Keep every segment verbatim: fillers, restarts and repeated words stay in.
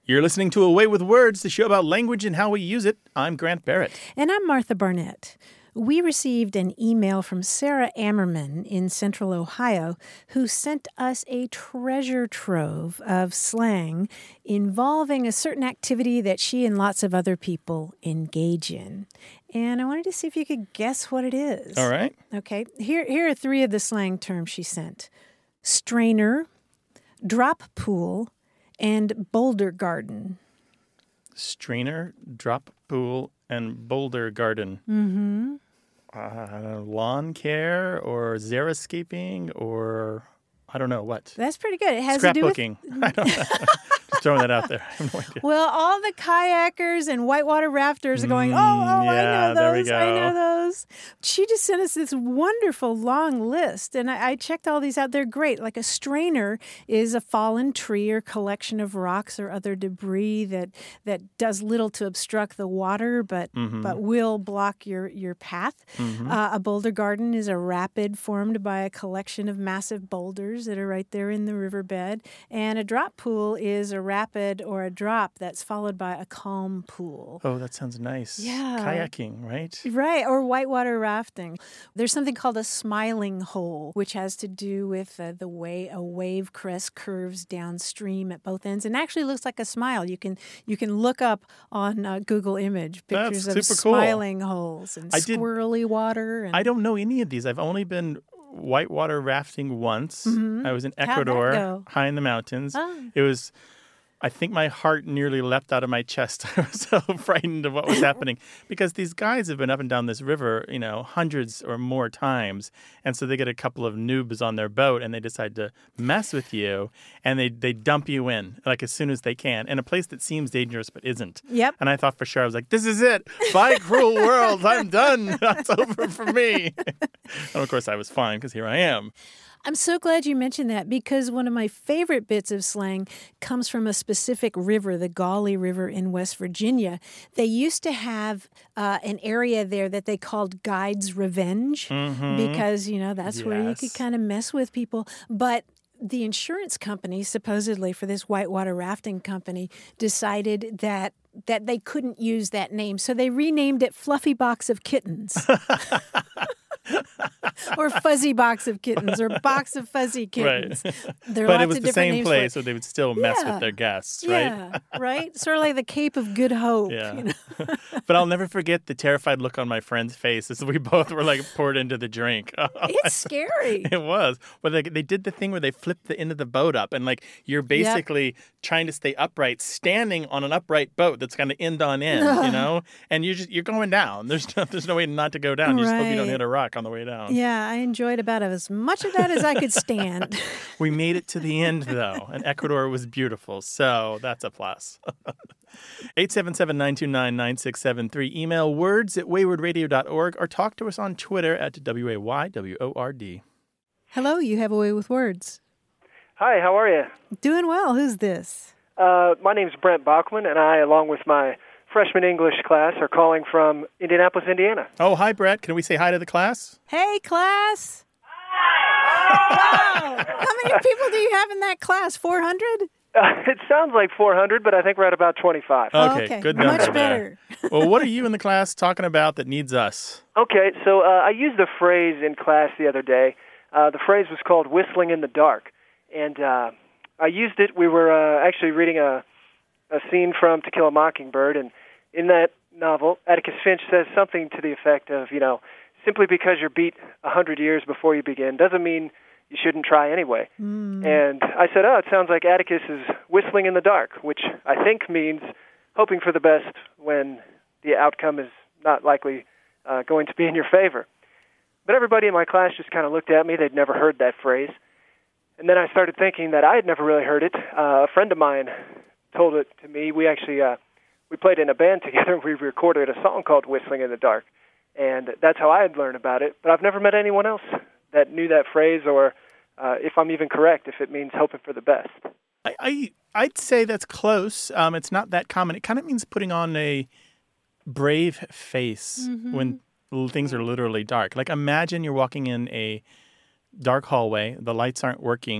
You're listening to Away with Words, the show about language and how we use it. I'm Grant Barrett. And I'm Martha Barnett. We received an email from Sarah Ammerman in Central Ohio, who sent us a treasure trove of slang involving a certain activity that she and lots of other people engage in. And I wanted to see if you could guess what it is. All right. Okay. Here, here are three of the slang terms she sent. Strainer, drop pool, and boulder garden. Strainer, drop pool, and boulder garden. Mm-hmm. Uh, lawn care or xeriscaping or I don't know what. That's pretty good. It has to do with... Scrapbooking. I don't know. Just throwing that out there. I have no idea. Well, all the kayakers and whitewater rafters are going, oh, oh, yeah, I know there we those, go. I know those. She just sent us this wonderful long list, and I, I checked all these out. They're great. Like a strainer is a fallen tree or collection of rocks or other debris that that does little to obstruct the water, but Mm-hmm. but will block your, your path. Mm-hmm. Uh, a boulder garden is a rapid formed by a collection of massive boulders that are right there in the riverbed. And a drop pool is a rapid or a drop that's followed by a calm pool. Oh, that sounds nice. Yeah. Kayaking, right? Right, or whitewater rafting. There's something called a smiling hole, which has to do with uh, the way a wave crest curves downstream at both ends and actually looks like a smile. You can you can look up on uh, Google Image pictures That's of super cool. smiling holes and I did- squirrely water. And, I don't know any of these. I've only been whitewater rafting once. Mhm. I was in How'd that Ecuador, go? high in the mountains. Oh. It was, I think my heart nearly leapt out of my chest. I was so frightened of what was happening because these guys have been up and down this river, you know, hundreds or more times. And so they get a couple of noobs on their boat and they decide to mess with you and they, they dump you in like as soon as they can in a place that seems dangerous but isn't. Yep. And I thought for sure, I was like, this is it. Bye, cruel world. I'm done. It's over for me. And of course I was fine because here I am. I'm so glad you mentioned that because one of my favorite bits of slang comes from a specific river, the Gauley River in West Virginia. They used to have uh, an area there that they called Guide's Revenge Mm-hmm. because, you know, that's where you Yes. could kind of mess with people. But the insurance company, supposedly for this whitewater rafting company, decided that that they couldn't use that name. So they renamed it Fluffy Box of Kittens. Or Fuzzy Box of Kittens, or Box of Fuzzy Kittens. Right. There are But lots it was of the different same names for it. place, so they would still mess Yeah. with their guests, right? Yeah, right? Sort of like the Cape of Good Hope. Yeah. You know? But I'll never forget the terrified look on my friend's face as we both were like poured into the drink. It's scary. It was. But they, they did the thing where they flipped the end of the boat up and like you're basically trying to stay upright, standing on an upright boat that's kind of end on end, you know? And you're just you're going down. There's no, there's no way not to go down. You just hope you don't Right. hit a rock on the way down. Yeah, I enjoyed about as much of that as I could stand. We made it to the end, though, and Ecuador was beautiful, so that's a plus. eight seven seven, nine two nine, nine six seven three. Email words at wayward radio dot org or talk to us on Twitter at W A Y W O R D. Hello, you have a way with words. Hi, how are you? Doing well. Who's this? Uh, my name's Brent Bachman, and I, along with my freshman English class, are calling from Indianapolis, Indiana. Oh, hi, Brett. Can we say hi to the class? Hey, class. Wow. How many people do you have in that class? four hundred? Uh, it sounds like four hundred, but I think we're at about twenty-five. Okay, Okay, good number much there. better. Well, what are you in the class talking about that needs us? Okay, so uh, I used a phrase in class the other day. Uh, the phrase was called whistling in the dark, and uh, I used it. We were uh, actually reading a, a scene from To Kill a Mockingbird, and in that novel, Atticus Finch says something to the effect of, you know, simply because you're beat a hundred years before you begin doesn't mean you shouldn't try anyway. Mm. And I said, oh, it sounds like Atticus is whistling in the dark, which I think means hoping for the best when the outcome is not likely uh, going to be in your favor. But everybody in my class just kind of looked at me. They'd never heard that phrase. And then I started thinking that I had never really heard it. Uh, a friend of mine told it to me. We actually uh, we played in a band together. We recorded a song called Whistling in the Dark. And that's how I had learned about it. But I've never met anyone else that knew that phrase or, uh, if I'm even correct, if it means hoping for the best. I, I, I'd say that's close. Um, it's not that common. It kind of means putting on a brave face Mm-hmm. when l- things are literally dark. Like imagine you're walking in a dark hallway, the lights aren't working,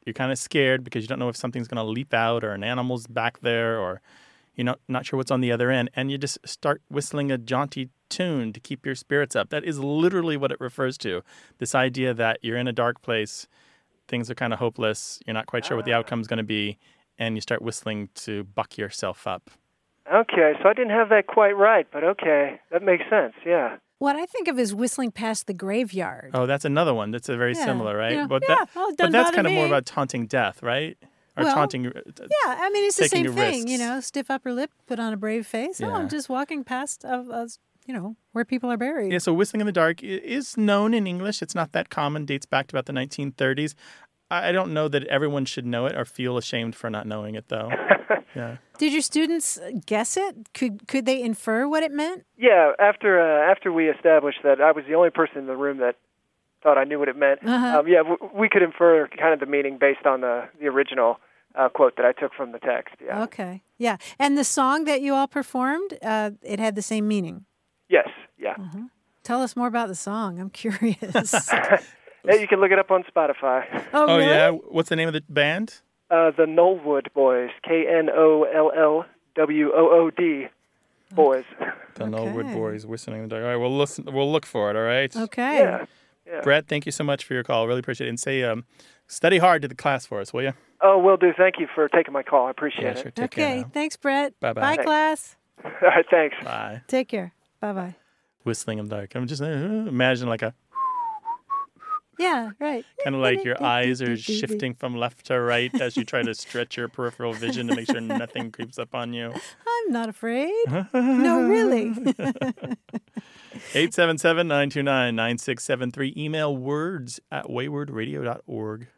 you're kind of scared because you don't know if something's going to leap out or an animal's back there or you're not, not sure what's on the other end. And you just start whistling a jaunty tune to keep your spirits up. That is literally what it refers to. This idea that you're in a dark place, things are kind of hopeless, you're not quite sure what the outcome's going to be, and you start whistling to buck yourself up. Okay, so I didn't have that quite right, but okay, that makes sense, yeah. What I think of is whistling past the graveyard. Oh, that's another one. That's a very Yeah, similar, right? you know, but yeah, that, well, but doesn't that's bother kind of more me. about taunting death, right? Or Well, taunting. Uh, Yeah, I mean, it's the taking same your thing, you risks. know, stiff upper lip, put on a brave face. Oh, Yeah. I'm just walking past, of, of, you know, where people are buried. Yeah, so whistling in the dark i- is known in English. It's not that common. Dates back to about the nineteen thirties. I I don't know that everyone should know it or feel ashamed for not knowing it, though. Yeah. Did your students guess it? Could could they infer what it meant? Yeah, after uh, after we established that I was the only person in the room that thought I knew what it meant, Uh-huh. um, yeah, w- we could infer kind of the meaning based on the, the original uh, quote that I took from the text, yeah. Okay, yeah. And the song that you all performed, uh, it had the same meaning. Yes, yeah. Tell us more about the song. I'm curious. Yeah, you can look it up on Spotify. oh, Oh, really? yeah. What's the name of the band? Uh, the Knollwood Boys, K N O L L W O O D, Boys. The Knollwood Okay. Boys, whistling in the dark. All right, we'll listen. We'll look for it. All right. Okay. Yeah, yeah. Brett, thank you so much for your call. Really appreciate it. And say, um, study hard to the class for us, will you? Oh, will do. Thank you for taking my call. I appreciate Yeah, it. sure. Take care Okay. now. Thanks, Brett. Bye-bye. Bye, Thanks. class. All right, thanks. Bye. Take care. Bye bye. Whistling in the dark. I'm just uh, imagine like a Yeah, right. kind of like your eyes are shifting from left to right as you try to stretch your peripheral vision to make sure nothing creeps up on you. I'm not afraid. No, really. eight seven seven, nine two nine, nine six seven three. Email words at wayward radio dot org.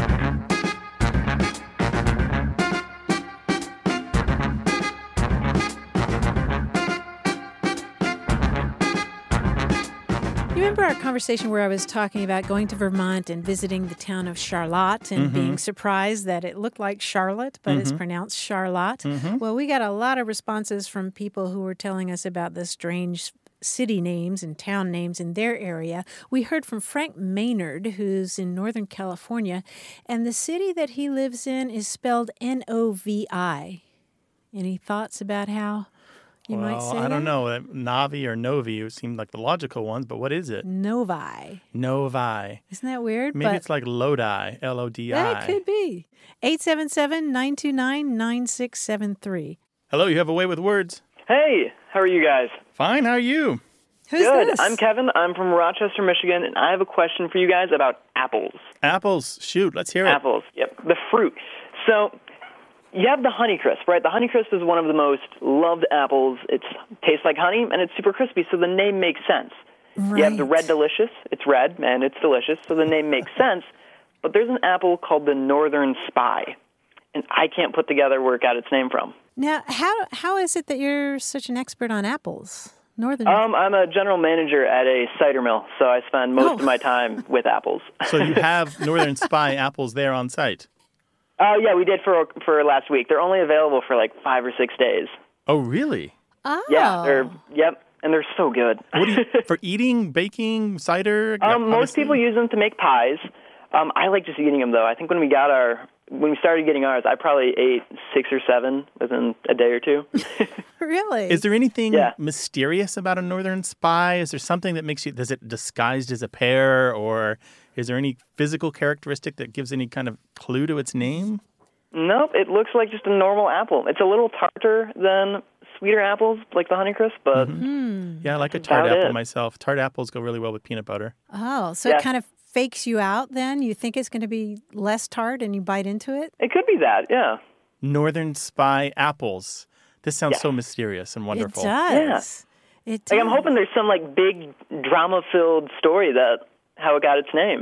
You remember our conversation where I was talking about going to Vermont and visiting the town of Charlotte and being surprised that it looked like Charlotte, but it's pronounced Charlotte? Well, we got a lot of responses from people who were telling us about the strange city names and town names in their area. We heard from Frank Maynard, who's in Northern California, and the city that he lives in is spelled N O V I. Any thoughts about how you well, might say I don't that? know. Uh, Navi or Novi seemed like the logical ones, but what is it? Novi. Novi. Isn't that weird? Maybe But it's like Lodi, L O D I. that could be. eight seven seven, nine two nine, nine six seven three. Hello, you have a way with words. Hey, how are you guys? Fine, how are you? Who's Good. this? I'm Kevin. I'm from Rochester, Michigan, and I have a question for you guys about apples. Apples. Shoot, let's hear it. Apples. Yep. The fruit. So you have the Honeycrisp, right? The Honeycrisp is one of the most loved apples. It tastes like honey, and it's super crispy, so the name makes sense. You have the Right. Red Delicious. It's red, and it's delicious, so the name makes sense. But there's an apple called the Northern Spy, and I can't put together where it got its name from. Now, how how is it that you're such an expert on apples? Northern. Um, I'm a general manager at a cider mill, so I spend most Oh. of my time with apples. So you have Northern Spy apples there on site. Oh, yeah, we did for for last week. They're only available for like five or six days. Oh, really? oh. Yeah, they're yep, and they're so good. What do you, for eating, baking, cider? um, most obviously? people use them to make pies. Um, I like just eating them though. I think when we got our when we started getting ours, I probably ate six or seven within a day or two. Really? Is there anything Yeah. mysterious about a Northern Spy? Is there something that makes you, is it disguised as a pear, or is there any physical characteristic that gives any kind of clue to its name? Nope, it looks like just a normal apple. It's a little tarter than sweeter apples like the Honeycrisp, but Yeah, I like a tart about apple it. myself. Tart apples go really well with peanut butter. oh, so Yeah. it kind of fakes you out then? You think it's going to be less tart and you bite into it? it could be that. Yeah. Northern Spy apples. This sounds Yeah. so mysterious and wonderful. It does. It does. Like I'm hoping there's some like big drama-filled story that how it got its name.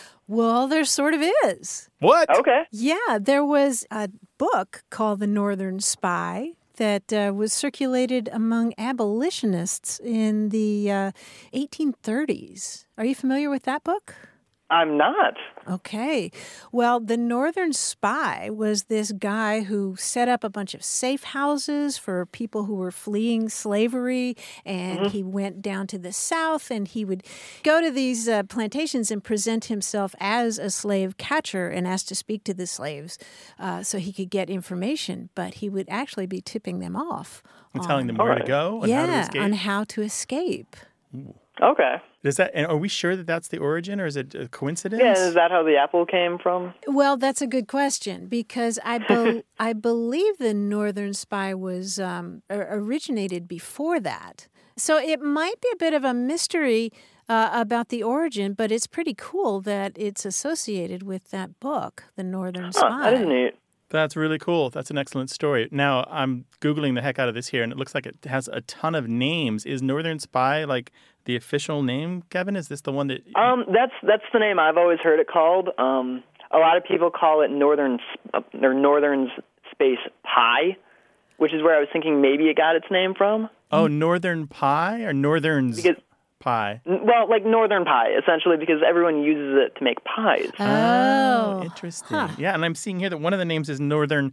Well, there sort of is. What? Okay. Yeah, there was a book called The Northern Spy that uh, was circulated among abolitionists in the uh, eighteen thirties. Are you familiar with that book? I'm not. Okay. Well, the Northern Spy was this guy who set up a bunch of safe houses for people who were fleeing slavery, and mm-hmm. he went down to the South, and he would go to these uh, plantations and present himself as a slave catcher and ask to speak to the slaves uh, so he could get information, but he would actually be tipping them off. And on, telling them where right. to go and yeah, how to escape? on how to escape. Ooh. Okay. Is that? And are we sure that that's the origin, or is it a coincidence? Yeah, is that how the apple came from? Well, that's a good question because I be- I believe the Northern Spy was um, originated before that, so it might be a bit of a mystery uh, about the origin, but it's pretty cool that it's associated with that book, The Northern Spy. Oh, that is neat. That's really cool. That's an excellent story. Now, I'm Googling the heck out of this here, and it looks like it has a ton of names. Is Northern Spy like the official name, Kevin? Is this the one that... Um, that's that's the name I've always heard it called. Um, a lot of people call it Northern uh, or Northern Space Pie, which is where I was thinking maybe it got its name from. Oh, Northern Pie or Northern's because, Pie? Well, like Northern Pie, essentially, because everyone uses it to make pies. Oh, oh interesting. Huh. Yeah, and I'm seeing here that one of the names is Northern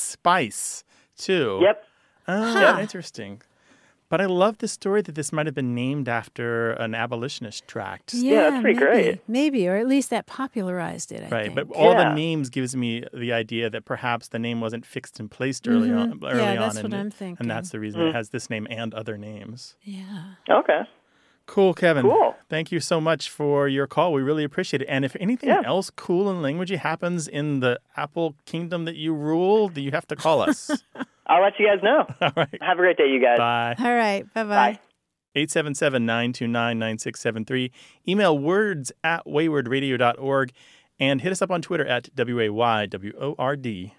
Spice, too. Yep. Oh, Huh. interesting. But I love the story that this might have been named after an abolitionist tract. Yeah, Yeah, that's pretty maybe, great. Maybe, or at least that popularized it, I Right, think. but all Yeah. the names gives me the idea that perhaps the name wasn't fixed and placed early Mhm. on. Early Yeah, that's on, what and, I'm it- thinking. And that's the reason Mm. it has this name and other names. Yeah. Okay. Cool, Kevin. Cool. Thank you so much for your call. We really appreciate it. And if anything Yeah. else cool and languagey happens in the Apple Kingdom that you rule, do you have to call us? I'll let you guys know. All right. Have a great day, you guys. Bye. All right. Bye-bye. Bye. eight seven seven, nine two nine, nine six seven three. Email words at wayward radio dot org and hit us up on Twitter at W A Y W O R D.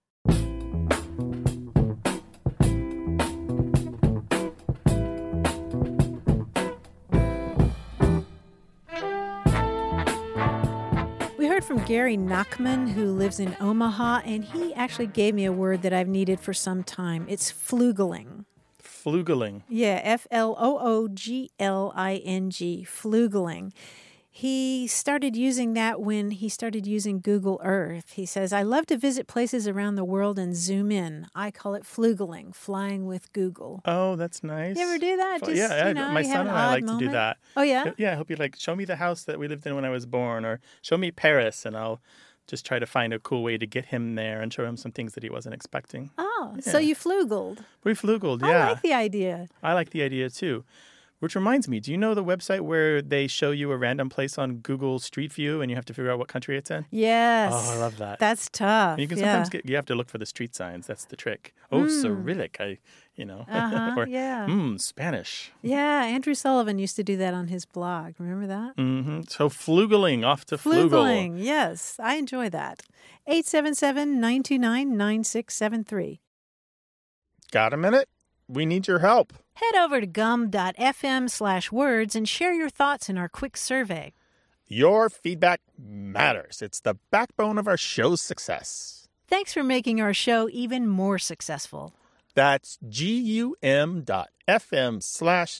We heard from Gary Nachman, who lives in Omaha, and he actually gave me a word that I've needed for some time. It's flugling. Flugling. Yeah, F L O O G L I N G, flugling. He started using that when he started using Google Earth. He says, I love to visit places around the world and zoom in. I call it flugling, flying with Google. Oh, that's nice. You ever do that? Well, Just, yeah, I- you know, my you have son an and I odd like to do moment? that. Oh, yeah? Yeah, he'll be like, show me the house that we lived in when I was born, or show me Paris, and I'll just try to find a cool way to get him there and show him some things that he wasn't expecting. Oh, so Yeah. you flugled. We flugled, yeah. I like the idea. I like the idea too. Which reminds me, do you know the website where they show you a random place on Google Street View and you have to figure out what country it's in? Yes. Oh, I love that. That's tough. And you can yeah. sometimes get, you have to look for the street signs. That's the trick. Oh, Cyrillic, I, you know. Uh-huh, or, yeah. mm, Spanish. Yeah, Andrew Sullivan used to do that on his blog. Remember that? Mm-hmm. So flugling, off to flugle. Flugling, yes. I enjoy that. eight seven seven, nine two nine, nine six seven three. Got a minute? We need your help. Head over to gum.fm slash words and share your thoughts in our quick survey. Your feedback matters. It's the backbone of our show's success. Thanks for making our show even more successful. That's G-U-M dot F-M slash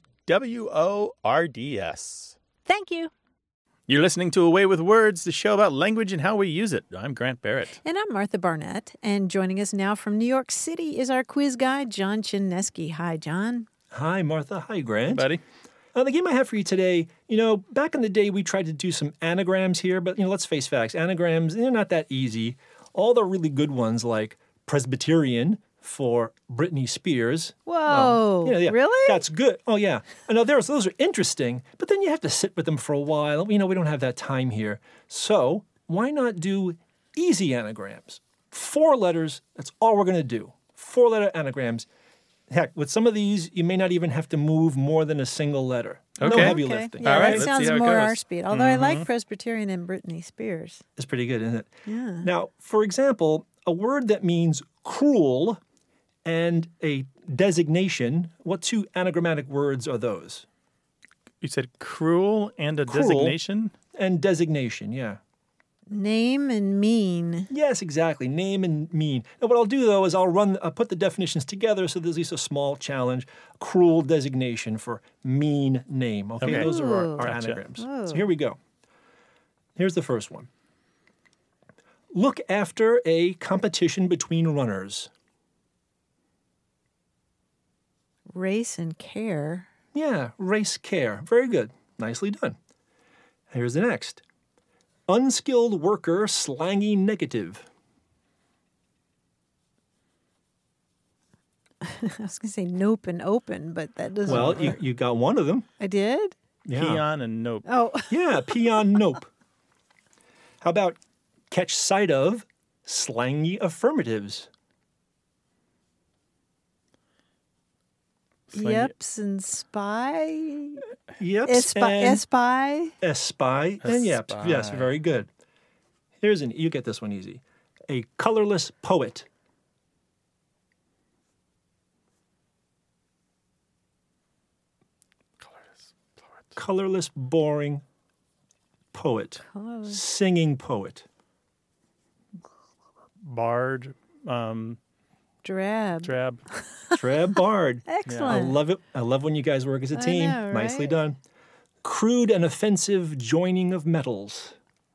W-O-R-D-S. Thank you. You're listening to Away with Words, the show about language and how we use it. I'm Grant Barrett. And I'm Martha Barnett. And joining us now from New York City is our quiz guy, John Chinesky. Hi, John. Hi, Martha. Hi, Grant. Buddy. Uh, the game I have for you today, you know, back in the day, we tried to do some anagrams here, but, you know, let's face facts. Anagrams, they're not that easy. All the really good ones, like Presbyterian for Britney Spears. Whoa. well, yeah, yeah, Really? That's good. Oh, yeah. I know there's, those are interesting, but then you have to sit with them for a while. You know, we don't have that time here. So why not do easy anagrams? Four letters, that's all we're going to do. Four-letter anagrams. Heck, with some of these, you may not even have to move more than a single letter. No Okay. heavy Okay. lifting. Yeah, All right, that let's sounds see how it more goes. our speed. Although I like Presbyterian and Britney Spears. It's pretty good, isn't it? Yeah. Now, for example, a word that means cruel and a designation, what two anagrammatic words are those? You said cruel and a Cruel. designation? And designation, yeah. Name and mean. Yes, exactly. Name and mean. Now, what I'll do, though, is I'll run, I'll put the definitions together so there's at least a small challenge. Cruel designation for mean name. Okay, Okay. those are our, our Gotcha. anagrams. Ooh. So here we go. Here's the first one. Look after a competition between runners. Race and care. Yeah, race care. Very good. Nicely done. Here's the next. Unskilled worker slangy negative. I was going to say nope and open, but that doesn't Well, work. you, you got one of them. I did? Yeah. Peon and nope. Oh, Yeah, peon nope. How about catch sight of slangy affirmatives? Slangy- yeps and spy. Yep. Espy. and Espy. espy and yep. Yes, Espy. very good. Here's an, you get this one easy. A colorless poet. Colorless poet. Colorless, boring poet. Colorless. Singing poet. Bard. Um, Drab. drab. Drab bard. I Excellent. love it. I love when you guys work as a I team. know, Nicely right? done. Crude and offensive joining of metals.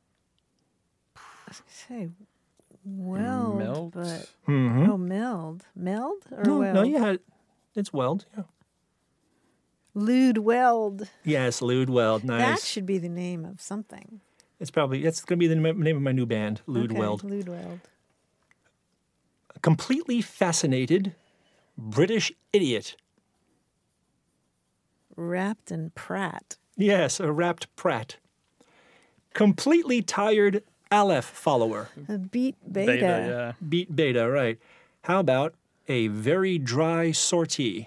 Say weld, Melt. but Mm-hmm. oh, meld, meld or No, weld? no, you had it's weld. Yeah. Lewd weld. Yes, lewd weld. That Nice. should be the name of something. It's probably that's going to be the name name of my new band, Lewd okay, Weld. Lewd weld. Completely fascinated British idiot. Wrapped in Pratt. Yes, a wrapped Pratt. Completely tired Aleph follower. A beat beta. Beta, yeah. Beat beta, right. How about a very dry sortie?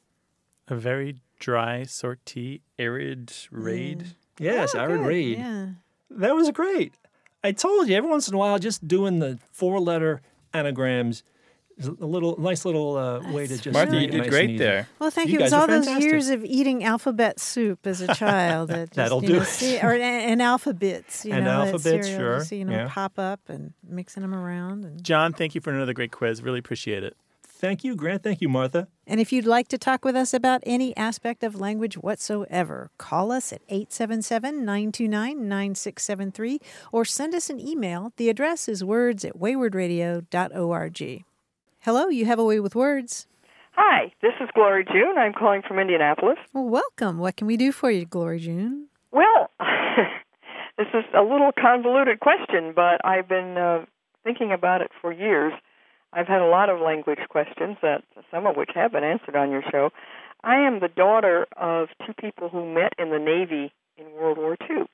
A very dry sortie, arid raid. Yes, Oh, arid good, raid. Yeah. That was great. I told you, every once in a while, just doing the four-letter anagrams is a little nice little uh, way to just Martha, make you it did nice great and easy. there. Well, thank You you. It was guys are all those fantastic. years of eating alphabet soup as a child. That just, That'll you do know, it. see, or and alphabets. You And know, that alphabets, cereal, sure, just, you know, yeah. pop up and mixing them around. And John, thank you for another great quiz. Really appreciate it. Thank you, Grant. Thank you, Martha. And if you'd like to talk with us about any aspect of language whatsoever, call us at eight seven seven, nine two nine, nine six seven three or send us an email. The address is words at wayward radio dot org. Hello, you have a way with words. Hi, this is Glory June. I'm calling from Indianapolis. Well, welcome. What can we do for you, Glory June? Well, this is a little convoluted question, but I've been uh, thinking about it for years. I've had a lot of language questions, that some of which have been answered on your show. I am the daughter of two people who met in the Navy in World War Two,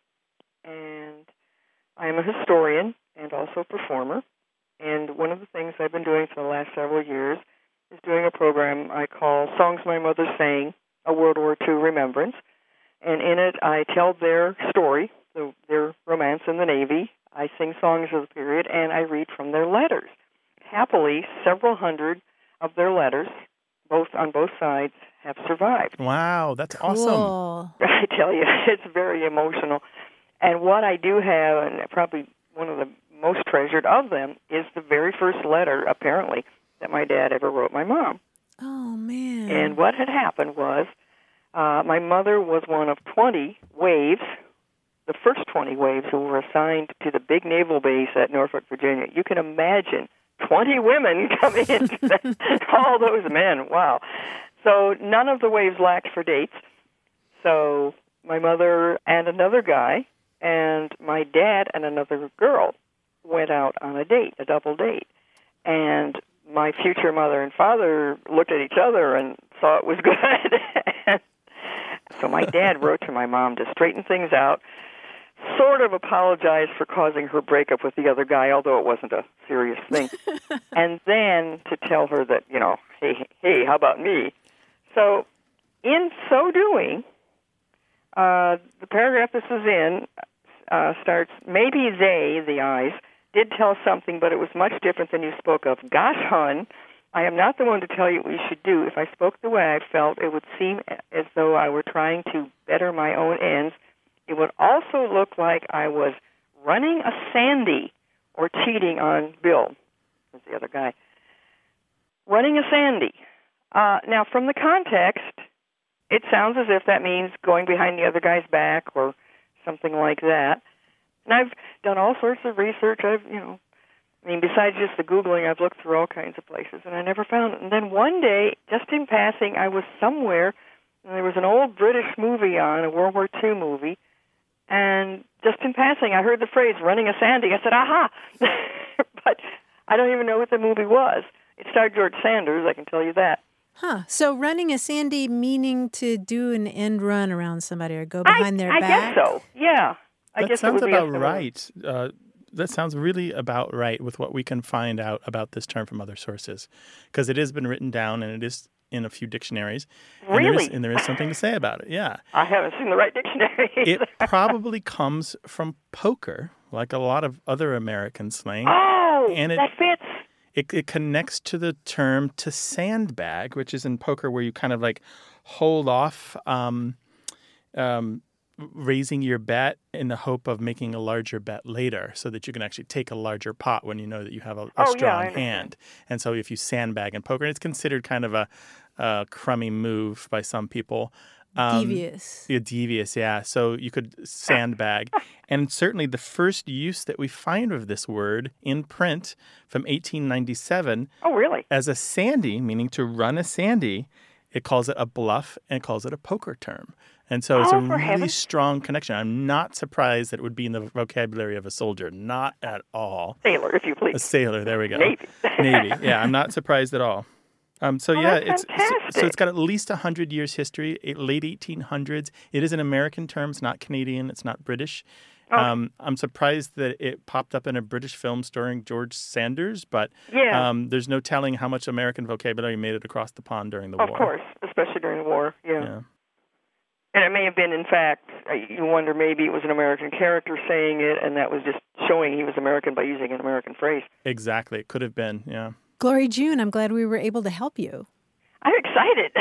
and I am a historian and also a performer. And one of the things I've been doing for the last several years is doing a program I call Songs My Mother Sang, a World War Two Remembrance. And in it, I tell their story, the, their romance in the Navy. I sing songs of the period, and I read from their letters. Happily, several hundred of their letters, both on both sides, have survived. Wow, that's awesome. Cool. I tell you, it's very emotional. And what I do have, and probably one of the most treasured of them, is the very first letter, apparently, that my dad ever wrote my mom. Oh, man. And what had happened was uh, my mother was one of twenty waves, the first twenty waves who were assigned to the big naval base at Norfolk, Virginia. You can imagine twenty women coming into that, all those men. Wow. So none of the waves lacked for dates. So my mother and another guy and my dad and another girl went out on a date, a double date. And my future mother and father looked at each other and saw it was good. So my dad wrote to my mom to straighten things out, sort of apologized for causing her breakup with the other guy, although it wasn't a serious thing, and then to tell her that, you know, hey, hey, how about me? So in so doing, uh, the paragraph this is in uh, starts, maybe they, the eyes, did tell something, but it was much different than you spoke of. Gosh, hon, I am not the one to tell you what you should do. If I spoke the way I felt, it would seem as though I were trying to better my own ends. It would also look like I was running a Sandy or cheating on Bill, was the other guy. Running a Sandy. Uh, now, from the context, it sounds as if that means going behind the other guy's back or something like that. And I've done all sorts of research. I've, you know, I mean, besides just the Googling, I've looked through all kinds of places, and I never found it. And then one day, just in passing, I was somewhere, and there was an old British movie on, a World War Two movie, and just in passing, I heard the phrase, running a Sandy. I said, aha! But I don't even know what the movie was. It starred George Sanders, I can tell you that. Huh. So running a Sandy meaning to do an end run around somebody or go behind I, their I back? guess so, yeah. I that guess sounds it would about be a right. Uh, that sounds really about right with what we can find out about this term from other sources, because it has been written down and it is in a few dictionaries. And Really? There is, and there is something to say about it, yeah. I haven't seen the right dictionary. It probably comes from poker, like a lot of other American slang. Oh, and it, that fits. It, it connects to the term to sandbag, which is in poker where you kind of like hold off um, um, raising your bet in the hope of making a larger bet later so that you can actually take a larger pot when you know that you have a, a Oh, yeah, I strong understand. hand. And so if you sandbag in poker, it's considered kind of a, a crummy move by some people. Um, Devious. Yeah, devious, yeah. So you could sandbag. And certainly the first use that we find of this word in print from eighteen ninety-seven Oh, really? as a sandy, meaning to run a sandy, it calls it a bluff and it calls it a poker term. And so it's Oh, a for really heaven's- strong connection. I'm not surprised that it would be in the vocabulary of a soldier. Not at all. Sailor, if you please. A sailor, there we go. Navy. Navy, yeah. I'm not surprised at all. Um, so Oh, yeah, that's it's so, so fantastic. it's got at least one hundred years history, eh, late eighteen hundreds. It is an American term. It's not Canadian. It's not British. Okay. Um, I'm surprised that it popped up in a British film starring George Sanders, but Yeah. um, there's no telling how much American vocabulary made it across the pond during the Of war. course, especially during the war, yeah. Yeah. And it may have been, in fact, uh, you wonder maybe it was an American character saying it, and that was just showing he was American by using an American phrase. Exactly. It could have been, yeah. Glory June, I'm glad we were able to help you. I'm excited.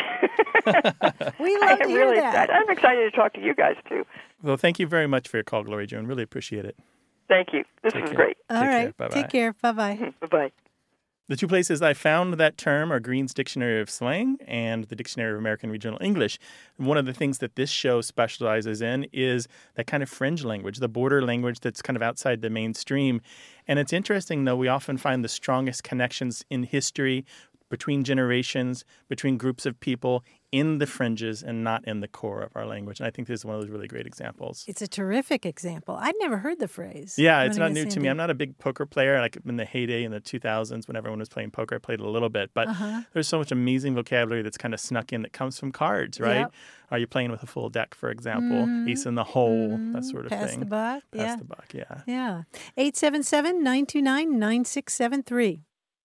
We love to I'm hear really that. excited. I'm excited to talk to you guys, too. Well, thank you very much for your call, Glory June. Really appreciate it. Thank you. This Take is care. great. All Take care. right. Bye-bye. Take care. Bye-bye. Bye-bye. The two places I found that term are Green's Dictionary of Slang and the Dictionary of American Regional English. One of the things that this show specializes in is that kind of fringe language, the border language that's kind of outside the mainstream. And it's interesting, though, we often find the strongest connections in history between generations, between groups of people, in the fringes and not in the core of our language. And I think this is one of those really great examples. It's a terrific example. I'd never heard the phrase. Yeah, it's not running a new to Sandy. me. I'm not a big poker player. Like in the heyday in the two thousands when everyone was playing poker, I played a little bit. But Uh-huh. there's so much amazing vocabulary that's kind of snuck in that comes from cards, right? Yep. Are you playing with a full deck, for example? Ace in the hole, that sort of Pass thing. the buck. Pass Yeah. the buck, yeah. Yeah. eight seven seven, nine two nine, nine six seven three.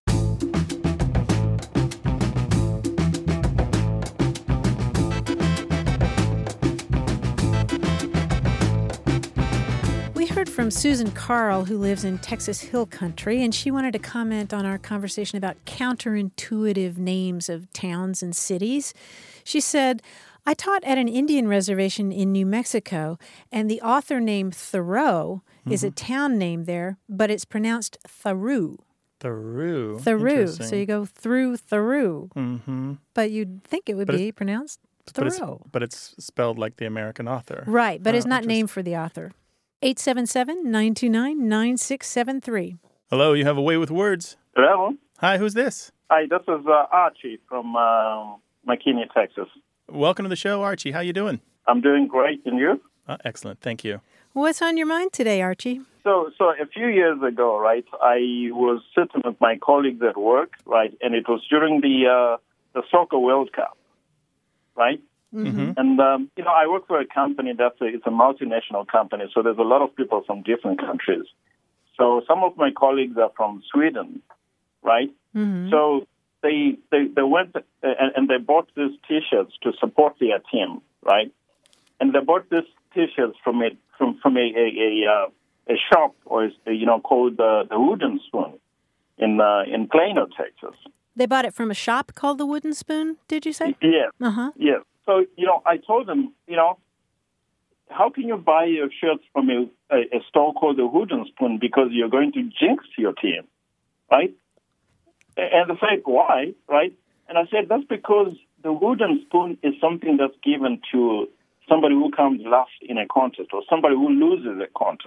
We heard from Susan Carl, who lives in Texas Hill Country, and she wanted to comment on our conversation about counterintuitive names of towns and cities. She said, I taught at an Indian reservation in New Mexico, and the author name Thoreau is a town name there, but it's pronounced Thoreau. Thoreau. Thoreau. So you go through Thoreau. Mm-hmm. But you'd think it would But be pronounced But it's, Thoreau. but it's spelled like the American author. Right, but Oh, it's not interesting. named for the author. eight seven seven, nine two nine, nine six seven three. Hello, you have a way with words. Hello. Hi, who's this? Hi, this is uh, Archie from uh, McKinney, Texas. Welcome to the show, Archie. How you doing? I'm doing great, and you? Oh, excellent. Thank you. What's on your mind today, Archie? So, so a few years ago, right, I was sitting with my colleagues at work, right, and it was during the uh, the Soccer World Cup, right? Mm-hmm. And um, you know, I work for a company that's a, it's a multinational company, so there's a lot of people from different countries. So some of my colleagues are from Sweden, right? Mm-hmm. So they they they went uh, and, and they bought these T-shirts to support their team, right? And they bought these T-shirts from a from from a a, a, uh, a shop, or you know, called uh, the Wooden Spoon in uh, in Plano, Texas. They bought it from a shop called the Wooden Spoon, did you say? Yeah, Uh-huh. yeah. So you know, I told them, you know, how can you buy your shirts from a, a, a store called the Wooden Spoon because you're going to jinx your team, right? And they said, why, right? And I said, that's because the wooden spoon is something that's given to somebody who comes last in a contest or somebody who loses a contest,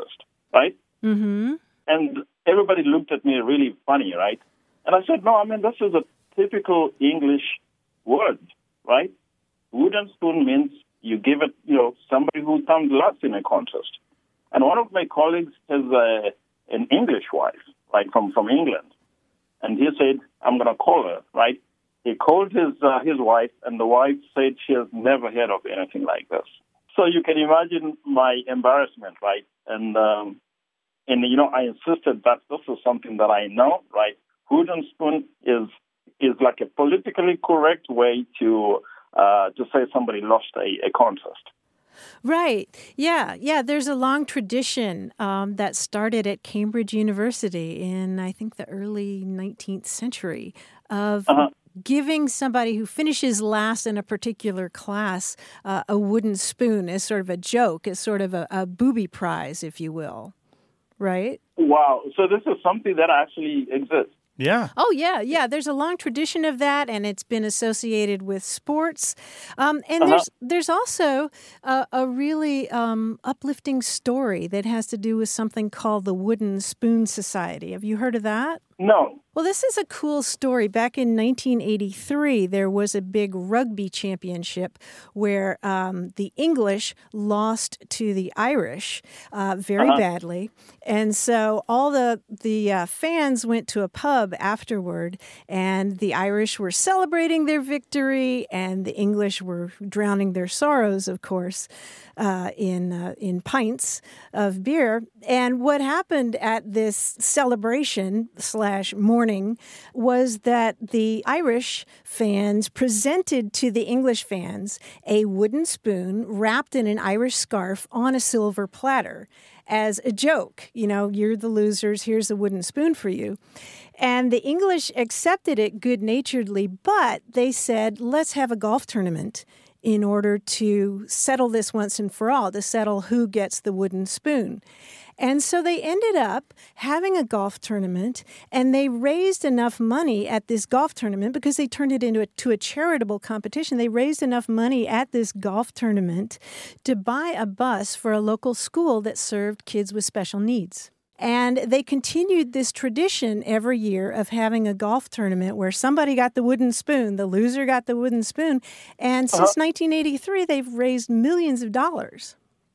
right? Mm-hmm. And everybody looked at me really funny, right? And I said, no, I mean, this is a typical English word, right? Wooden spoon means you give it, you know, somebody who comes last in a contest. And one of my colleagues has a, an English wife, right, from, from England. And he said, I'm going to call her, right? He called his uh, his wife, and the wife said she has never heard of anything like this. So you can imagine my embarrassment, right? And, um, and you know, I insisted that this is something that I know, right? Wooden spoon is is like a politically correct way to uh, to say somebody lost a, a contest. Right. Yeah. Yeah. There's a long tradition um, that started at Cambridge University in, I think, the early nineteenth century of Uh-huh. giving somebody who finishes last in a particular class uh, a wooden spoon as sort of a joke, as sort of a, a booby prize, if you will. Right? Wow. So this is something that actually exists. Yeah. Oh, yeah, yeah. There's a long tradition of that, and it's been associated with sports. Um, and Uh-huh. there's there's also a, a really um, uplifting story that has to do with something called the Wooden Spoon Society. Have you heard of that? No. Well, this is a cool story. Back in nineteen eighty-three, there was a big rugby championship where um, the English lost to the Irish uh, very Uh-huh. badly. And so all the, the uh, fans went to a pub afterward, and the Irish were celebrating their victory, and the English were drowning their sorrows, of course, uh, in, uh, in pints of beer. And what happened at this celebration slash mourning was that the Irish fans presented to the English fans a wooden spoon wrapped in an Irish scarf on a silver platter as a joke. You know, you're the losers, here's a wooden spoon for you. And the English accepted it good-naturedly, but they said, let's have a golf tournament in order to settle this once and for all, to settle who gets the wooden spoon. And so they ended up having a golf tournament, and they raised enough money at this golf tournament because they turned it into a, to a charitable competition. They raised enough money at this golf tournament to buy a bus for a local school that served kids with special needs. And they continued this tradition every year of having a golf tournament where somebody got the wooden spoon, the loser got the wooden spoon. And since Uh-huh. nineteen eighty-three, they've raised millions of dollars.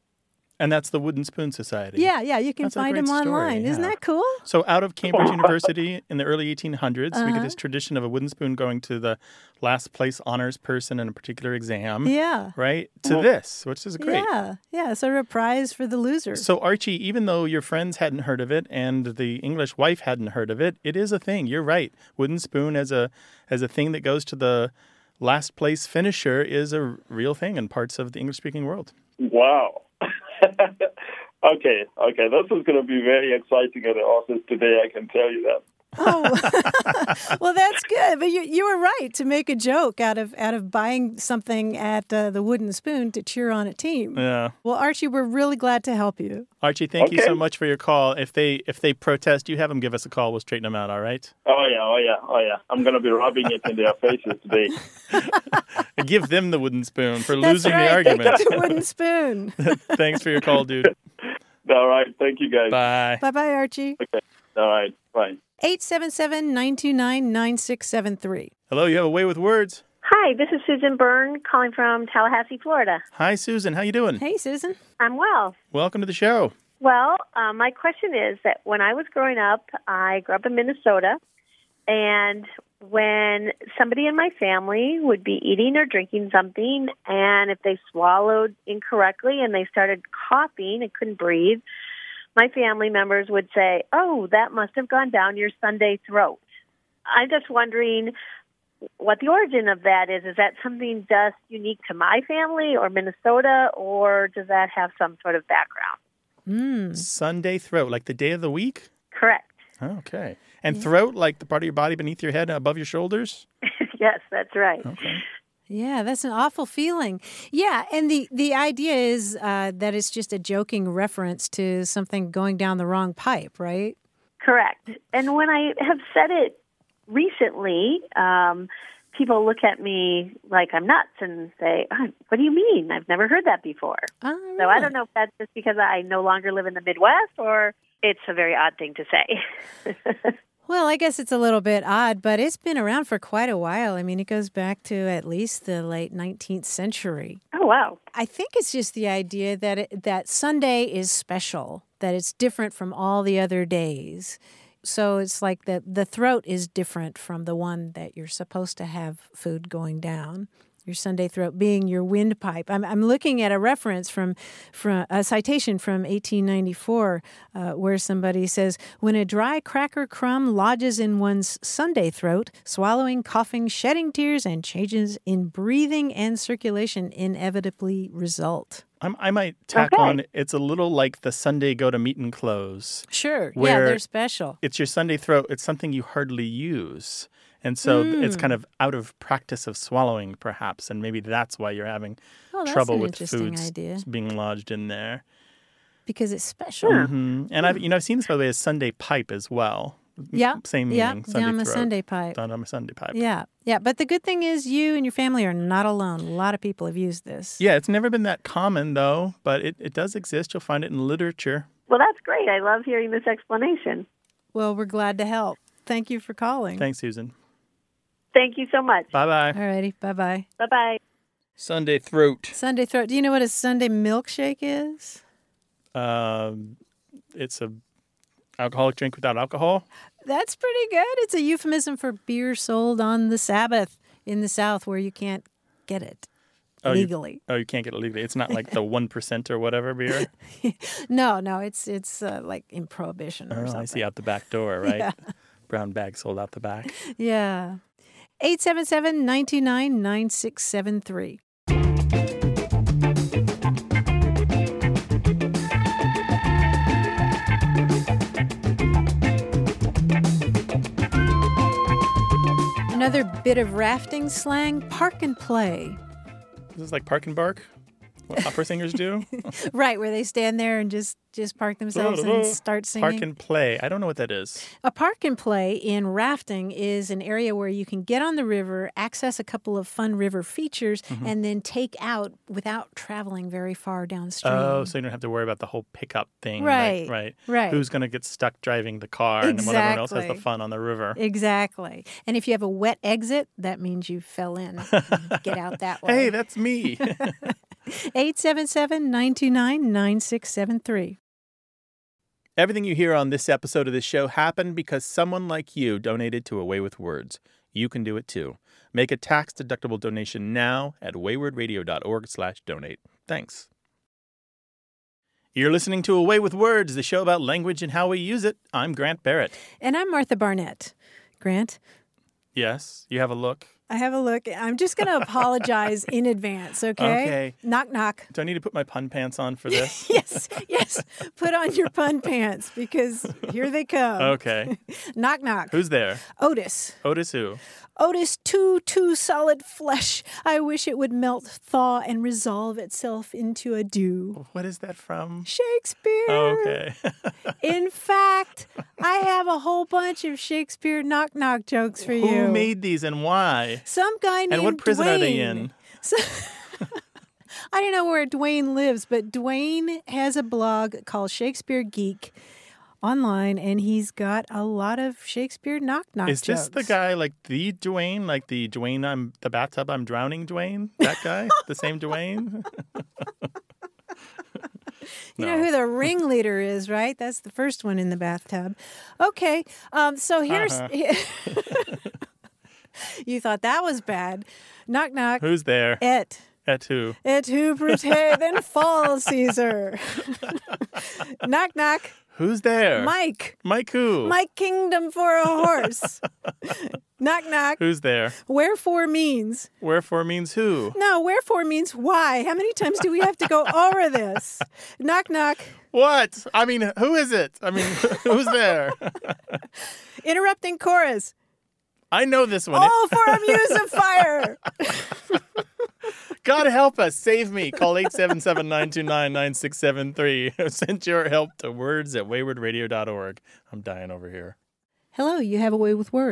And that's the Wooden Spoon Society. Yeah, yeah, you can That's a find great them story, online. Isn't yeah. that cool? So out of Cambridge University in the early eighteen hundreds, we Uh-huh. get this tradition of a wooden spoon going to the last place honors person in a particular exam. Yeah. Right? To this, which is great. Yeah, yeah, sort of a prize for the loser. So, Archie, even though your friends hadn't heard of it and the English wife hadn't heard of it, it is a thing. You're right. Wooden spoon as a as a thing that goes to the last place finisher is a real thing in parts of the English-speaking world. Wow. okay, okay. This is going to be very exciting at the office today, I can tell you that. Oh, well, that's good. But you you were right to make a joke out of out of buying something at uh, the Wooden Spoon to cheer on a team. Yeah. Well, Archie, we're really glad to help you. Archie, thank you Okay. so much for your call. If they if they protest, you have them give us a call. We'll straighten them out, all right? Oh, yeah, oh, yeah, oh, yeah. I'm going to be rubbing it in their faces today. Give them the wooden spoon for That's losing right. the argument. They get the Wooden Spoon. Thanks for your call, dude. All right, thank you, guys. Bye. Bye-bye, Archie. Okay, all right, bye. eight seven seven, nine two nine, nine six seven three. Hello, you have a way with words. Hi, this is Susan Byrne calling from Tallahassee, Florida. Hi, Susan. How you doing? Hey, Susan. I'm well. Welcome to the show. Well, uh, my question is that when I was growing up, I grew up in Minnesota, and when somebody in my family would be eating or drinking something, and if they swallowed incorrectly and they started coughing and couldn't breathe, my family members would say, oh, that must have gone down your Sunday throat. I'm just wondering what the origin of that is. Is that something just unique to my family or Minnesota, or does that have some sort of background? Mm. Sunday throat, like the day of the week? Correct. Okay. And throat, like the part of your body beneath your head and above your shoulders? Yes, that's right. Okay. Yeah, that's an awful feeling. Yeah, and the, the idea is uh, that it's just a joking reference to something going down the wrong pipe, right? Correct. And when I have said it recently, um, people look at me like I'm nuts and say, oh, what do you mean? I've never heard that before. Oh, really? So I don't know if that's just because I no longer live in the Midwest or it's a very odd thing to say. Well, I guess it's a little bit odd, but it's been around for quite a while. I mean, it goes back to at least the late nineteenth century. Oh, wow. I think it's just the idea that it, that Sunday is special, that it's different from all the other days. So it's like the, the throat is different from the one that you're supposed to have food going down. Your Sunday throat being your windpipe. I'm I'm looking at a reference from from a citation from eighteen ninety-four, uh, where somebody says, "When a dry cracker crumb lodges in one's Sunday throat, swallowing, coughing, shedding tears, and changes in breathing and circulation inevitably result." I'm, I might tack Okay. on. It's a little like the Sunday go to meeting clothes. Sure, yeah, Where they're special. It's your Sunday throat. It's something you hardly use. And so Mm. it's kind of out of practice of swallowing, perhaps. And maybe that's why you're having Oh, that's trouble an with interesting foods idea. being lodged in there. Because it's special. hmm And I've you know I've seen this by the way as Sunday pipe as well. Yeah, Same yeah, meaning. Sunday down the throat. Sunday pipe. Down on my Sunday pipe. Yeah, yeah. But the good thing is you and your family are not alone. A lot of people have used this. Yeah, it's never been that common though, but it, it does exist. You'll find it in literature. Well, that's great. I love hearing this explanation. Well, we're glad to help. Thank you for calling. Thanks, Susan. Thank you so much. Bye bye. All righty. Bye-bye. Bye-bye. Sunday throat. Sunday throat. Do you know what a Sunday milkshake is? Um, it's a alcoholic drink without alcohol. That's pretty good. It's a euphemism for beer sold on the Sabbath in the South where you can't get it Oh, you- legally. Oh, you can't get it legally. It's not like the one percent or whatever beer. No, no, it's it's uh, like in Prohibition or Oh, something. I see out the back door, right? Yeah. Brown bag sold out the back. Yeah. eight seven seven, nine two nine, nine six seven three. Another bit of rafting slang, park and play. This is like park and bark. What opera singers do. Right, where they stand there and just, just park themselves and start singing. Park and play. I don't know what that is. A park and play in rafting is an area where you can get on the river, access a couple of fun river features, Mm-hmm. and then take out without traveling very far downstream. Oh, so you don't have to worry about the whole pickup thing. Right, Like, right. right. Who's going to get stuck driving the car and when everyone else has the Exactly. fun on the river? Exactly. And if you have a wet exit, that means you fell in. Get out that way. Hey, that's me. eight seven seven, nine two nine, nine six seven three. Everything you hear on this episode of this show happened because someone like you donated to A Way with Words. You can do it too. Make a tax-deductible donation now at waywardradio.org slash donate. Thanks. You're listening to A Way with Words, the show about language and how we use it. I'm Grant Barrett. And I'm Martha Barnett. Grant, Yes, you have a look. I have a look. I'm just going to apologize in advance, okay? Okay. Knock, knock. Do I need to put my pun pants on for this? Yes, yes. Put on your pun pants because here they come. Okay. Knock, knock. Who's there? Otis. Otis who? Otis, too, too solid flesh. I wish it would melt, thaw, and resolve itself into a dew. What is that from? Shakespeare. Oh, okay. In fact, I have a whole bunch of Shakespeare knock knock jokes for you. Who made these and why? Some guy named And what prison Dwayne. are they in? So, I don't know where Dwayne lives, but Dwayne has a blog called Shakespeare Geek online, and he's got a lot of Shakespeare knock knock Is jokes. this the guy like the Dwayne, like the Dwayne I'm the bathtub I'm drowning Dwayne? That guy? The same Dwayne? You No. know who the ringleader is, right? That's the first one in the bathtub. Okay, um, so here's. Uh-huh. You thought that was bad. Knock knock. Who's there? Et. At who? Et who pretend then fall, Caesar. Knock knock. Who's there? Mike. Mike who? Mike Kingdom for a horse. Knock knock. Who's there? Wherefore means. Wherefore means who? No, wherefore means why. How many times do we have to go over this? Knock knock. What? I mean, who is it? I mean, who's there? Interrupting chorus. I know this one. Oh, for a muse of fire. God help us. Save me. Call eight seven seven, nine two nine, nine six seven three. Send your help to words at wayward radio dot org. I'm dying over here. Hello, you have a way with words.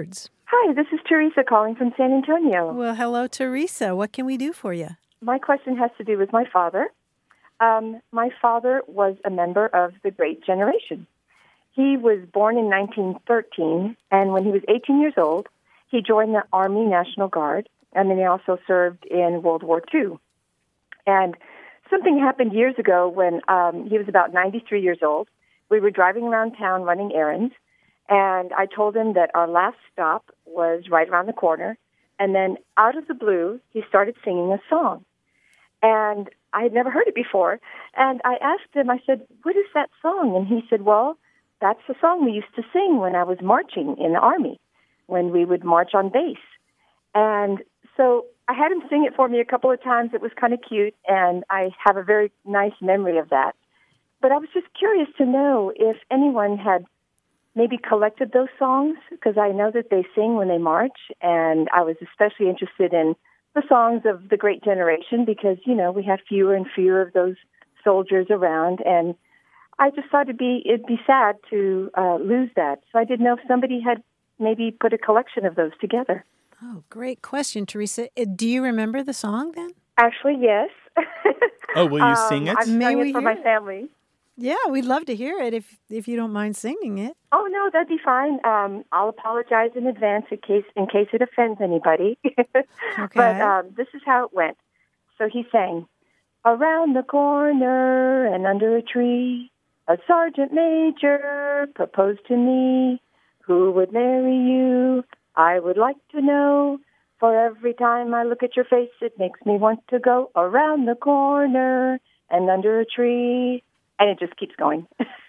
Hi, this is Teresa calling from San Antonio. Well, hello, Teresa. What can we do for you? My question has to do with my father. Um, my father was a member of the Great Generation. He was born in nineteen thirteen, and when he was eighteen years old, he joined the Army National Guard, and then he also served in World War Two. And something happened years ago when um, he was about ninety-three years old. We were driving around town running errands, and I told him that our last stop was right around the corner. And then out of the blue, he started singing a song. And I had never heard it before. And I asked him, I said, what is that song? And he said, well, that's the song we used to sing when I was marching in the Army, when we would march on base. And so I had him sing it for me a couple of times. It was kind of cute, and I have a very nice memory of that. But I was just curious to know if anyone had maybe collected those songs, because I know that they sing when they march, and I was especially interested in the songs of the Great Generation because, you know, we have fewer and fewer of those soldiers around, and I just thought it'd be, it'd be sad to uh, lose that. So I didn't know if somebody had maybe put a collection of those together. Oh, great question, Teresa. Uh, Do you remember the song then? Actually, yes. Oh, will you um, sing it? I've May sung we it for hear my it? family. Yeah, we'd love to hear it if if you don't mind singing it. Oh no, that'd be fine. Um, I'll apologize in advance in case in case it offends anybody. Okay. But um, this is how it went. So he sang, "Around the corner and under a tree, a sergeant major proposed to me. Who would marry you? I would like to know. For every time I look at your face, it makes me want to go around the corner and under a tree." And it just keeps going.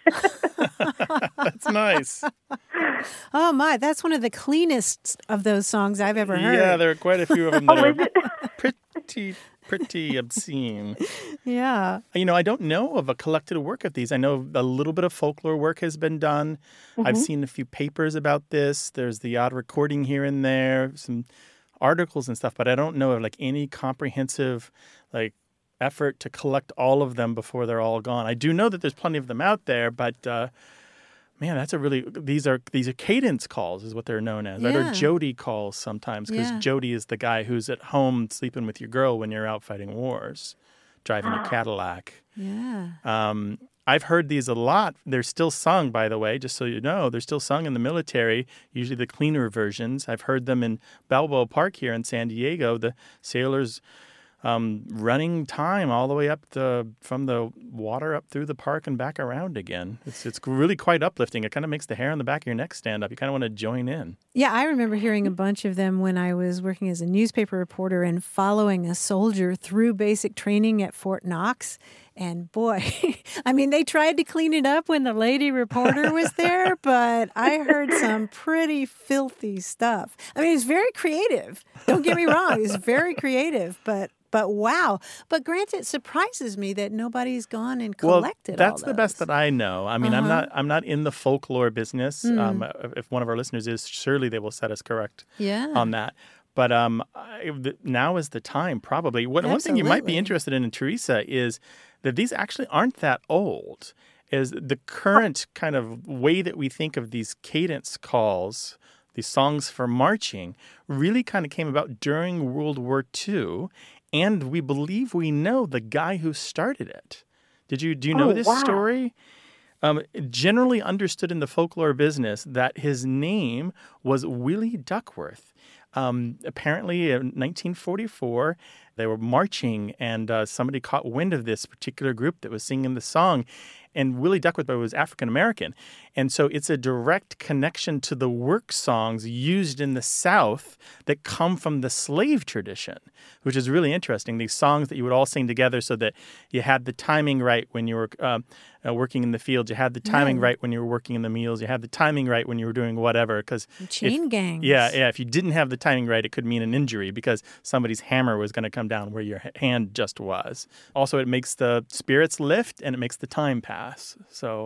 That's nice. Oh, my. That's one of the cleanest of those songs I've ever heard. Yeah, there are quite a few of them that Oh, are is it? pretty, pretty obscene. Yeah. You know, I don't know of a collected work of these. I know a little bit of folklore work has been done. Mm-hmm. I've seen a few papers about this. There's the odd recording here and there, some articles and stuff, but I don't know of like any comprehensive like effort to collect all of them before they're all gone. I do know that there's plenty of them out there, but uh, man, that's a really these are these are cadence calls is what they're known as, right? Or Yeah. Jody calls sometimes because Yeah. Jody is the guy who's at home sleeping with your girl when you're out fighting wars, driving a Cadillac. Yeah. Um, I've heard these a lot. They're still sung, by the way, just so you know. They're still sung in the military, usually the cleaner versions. I've heard them in Balboa Park here in San Diego. The sailors um, running time all the way up the from the water up through the park and back around again. It's it's really quite uplifting. It kind of makes the hair on the back of your neck stand up. You kind of want to join in. Yeah, I remember hearing a bunch of them when I was working as a newspaper reporter and following a soldier through basic training at Fort Knox. And boy, I mean, they tried to clean it up when the lady reporter was there, but I heard some pretty filthy stuff. I mean, it's very creative. Don't get me wrong. It's very creative, but But wow. But Grant, it surprises me that nobody's gone and collected well, that's all the best those. that I know. I mean, Uh-huh. I'm not I'm not in the folklore business. Mm. Um, if one of our listeners is, surely they will set us correct Yeah. on that. But um, I, the, now is the time, probably. What, one thing you might be Absolutely. interested in, in Teresa, is that these actually aren't that old. Is the current kind of way that we think of these cadence calls, these songs for marching, really kind of came about during World War Two. And we believe we know the guy who started it. Did you do you know Oh, this wow. story? Um, generally understood in the folklore business that his name was Willie Duckworth. Um, apparently, in nineteen forty-four, they were marching, and uh, somebody caught wind of this particular group that was singing the song. And Willie Duckworth was African American. And so it's a direct connection to the work songs used in the South that come from the slave tradition, which is really interesting. These songs that you would all sing together so that you had the timing right when you were uh, uh, working in the field. You had the timing Yeah. right when you were working in the meals. You had the timing right when you were doing whatever. Because Chain gangs. Yeah, yeah. If you didn't have the timing right, it could mean an injury because somebody's hammer was going to come down where your h- hand just was. Also, it makes the spirits lift and it makes the time pass. So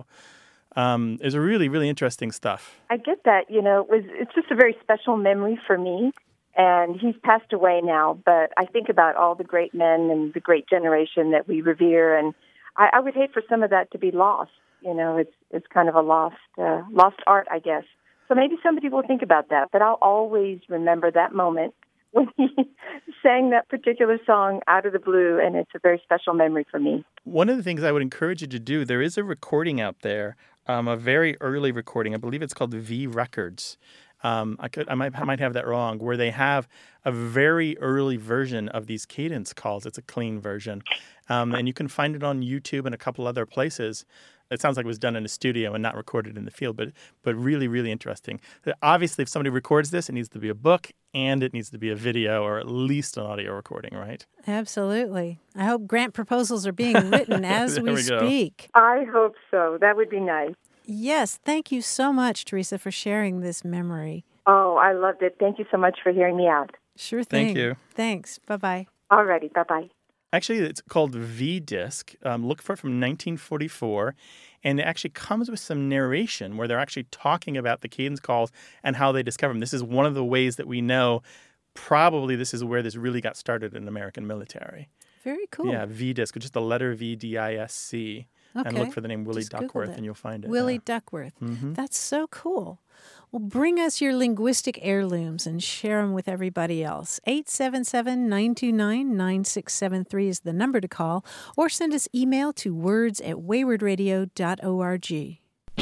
um, it's a really, really interesting stuff. I get that. You know, it was, it's just a very special memory for me. And he's passed away now, but I think about all the great men and the great generation that we revere, and I, I would hate for some of that to be lost. You know, it's it's kind of a lost uh, lost art, I guess. So maybe somebody will think about that, but I'll always remember that moment when he sang that particular song out of the blue, and it's a very special memory for me. One of the things I would encourage you to do, there is a recording out there, um, a very early recording. I believe it's called V Records. Um, I could, I might, I might have that wrong, where they have a very early version of these cadence calls. It's a clean version. Um, and you can find it on YouTube and a couple other places. It sounds like it was done in a studio and not recorded in the field, but but really, really interesting. Obviously, if somebody records this, it needs to be a book and it needs to be a video or at least an audio recording, right? Absolutely. I hope grant proposals are being written as we, we go. speak. I hope so. That would be nice. Yes. Thank you so much, Teresa, for sharing this memory. Oh, I loved it. Thank you so much for hearing me out. Sure thing. Thank you. Thanks. Bye-bye. All righty. Bye-bye. Actually, it's called V-Disc. Um, look for it from nineteen forty-four. And it actually comes with some narration where they're actually talking about the cadence calls and how they discover them. This is one of the ways that we know probably this is where this really got started in the American military. Very cool. Yeah, V-Disc, just the letter V, D I S C. Okay. And look for the name Willie Just Googled Duckworth it. and you'll find it. Willie Yeah. Duckworth. Mm-hmm. That's so cool. Well, bring us your linguistic heirlooms and share them with everybody else. eight seven seven, nine two nine, nine six seven three is the number to call, or send us email to words at wayward radio dot org.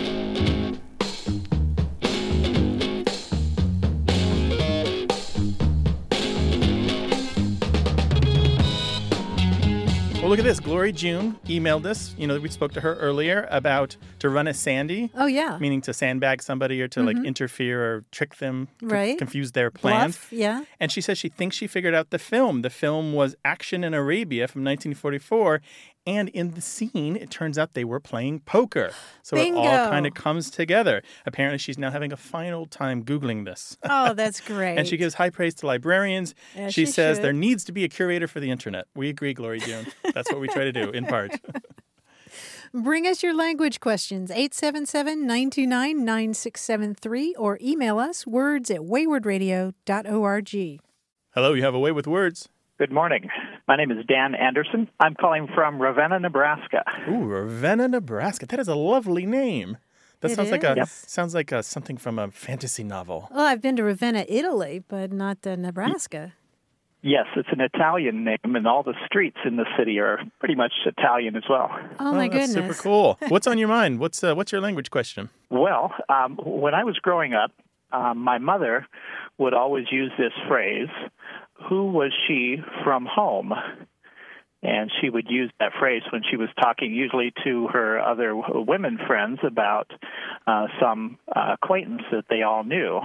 Well, look at this. Glory June emailed us. You know, we spoke to her earlier about to run a sandy. Oh, yeah. Meaning to sandbag somebody or to Mhm. like interfere or trick them, co- Right. confuse their plans. Bluff, yeah. And she says she thinks she figured out the film. The film was Action in Arabia from nineteen forty-four. And in the scene, it turns out they were playing poker. So it all Bingo. kind of comes together. Apparently, she's now having a fine old time Googling this. Oh, that's great. And she gives high praise to librarians. As she she says should. there needs to be a curator for the internet. We agree, Glory June. That's what we try to do, in part. Bring us your language questions, eight seven seven, nine two nine, nine six seven three, or email us words at wayward radio dot org. Hello, you have a way with words. Good morning. My name is Dan Anderson. I'm calling from Ravenna, Nebraska. Ooh, Ravenna, Nebraska. That is a lovely name. That It sounds like a is. sounds like a, something from a fantasy novel. Well, I've been to Ravenna, Italy, but not uh, Nebraska. Yes, it's an Italian name, and all the streets in the city are pretty much Italian as well. Oh, my that's goodness. super cool. What's on your mind? What's uh, what's your language question? Well, um, when I was growing up, um, my mother would always use this phrase, "Who was she from home?" And she would use that phrase when she was talking usually to her other women friends about uh, some uh, acquaintance that they all knew.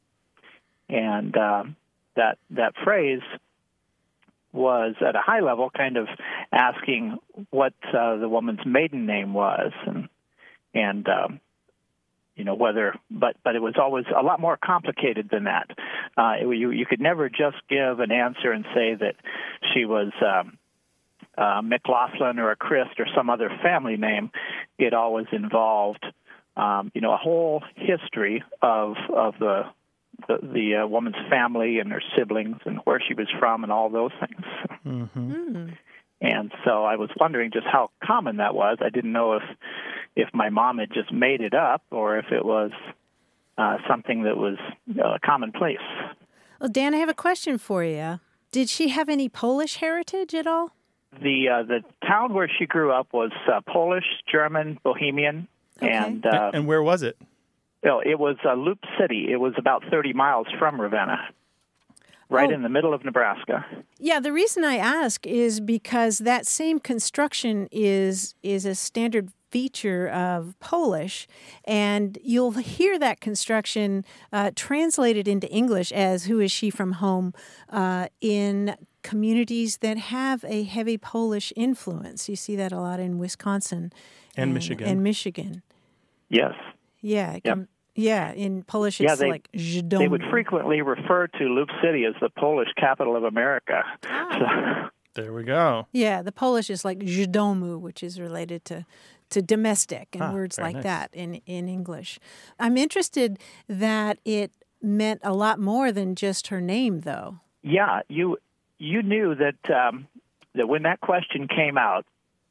And uh, that that phrase was, at a high level, kind of asking what uh, the woman's maiden name was, and and um, you know whether, but but it was always a lot more complicated than that. Uh, it, you you could never just give an answer and say that she was Um, Uh, McLaughlin or a Christ or some other family name. It always involved, um, you know, a whole history of of the the, the uh, woman's family and her siblings and where she was from and all those things. Mm-hmm. Mm. And so I was wondering just how common that was. I didn't know if if my mom had just made it up or if it was uh, something that was uh, commonplace. Well, Dan, I have a question for you. Did she have any Polish heritage at all? The uh, the town where she grew up was uh, Polish, German, Bohemian, Okay. and uh, And where was it? well, it was uh, Loop City. It was about thirty miles from Ravenna, right Oh. in the middle of Nebraska. Yeah, the reason I ask is because that same construction is is a standard feature of Polish, and you'll hear that construction uh, translated into English as "Who is she from home?" uh, in communities that have a heavy Polish influence. You see that a lot in Wisconsin And Michigan. And Michigan, Yes. yeah, it Yep. can- yeah. In Polish, Yeah, it's they- like "Żdom." They would frequently refer to Loop City as the Polish capital of America. Ah. So, There we go. Yeah, the Polish is like "Żdomu," which is related to, to domestic and Ah, words very like nice. that in, in English. I'm interested that it meant a lot more than just her name, though. yeah, you you knew that um, that when that question came out,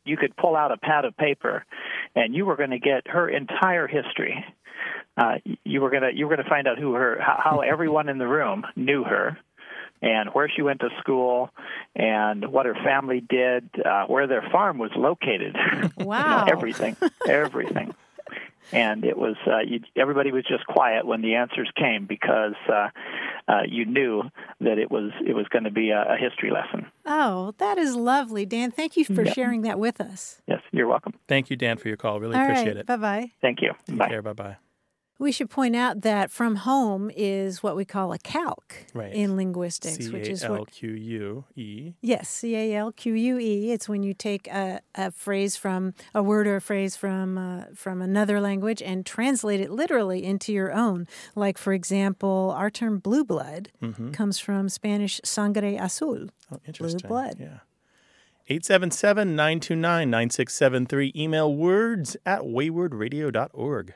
you could pull out a pad of paper, and you were going to get her entire history. Uh, you were gonna you were gonna find out who her how, how everyone in the room knew her, and where she went to school, and what her family did, uh, where their farm was located. Wow! You know, everything, everything. And it was uh, you, everybody was just quiet when the answers came because uh, uh, you knew that it was it was going to be a, a history lesson. Oh, that is lovely, Dan. Thank you for Yeah. sharing that with us. Yes, you're welcome. Thank you, Dan, for your call. Really All appreciate right, it. bye-bye. Thank you. Take Bye. care. Bye-bye. We should point out that from home is what we call a calque Right. in linguistics, which is C A L what Q U E. yes, C A L Q U E. It's when you take a, a phrase from a word or a phrase from uh, from another language and translate it literally into your own. Like, for example, our term blue blood Mm-hmm. comes from Spanish sangre azul. Oh, interesting. Blue blood. Yeah. eight seven seven, nine two nine, nine six seven three. Email words at wayward radio dot org.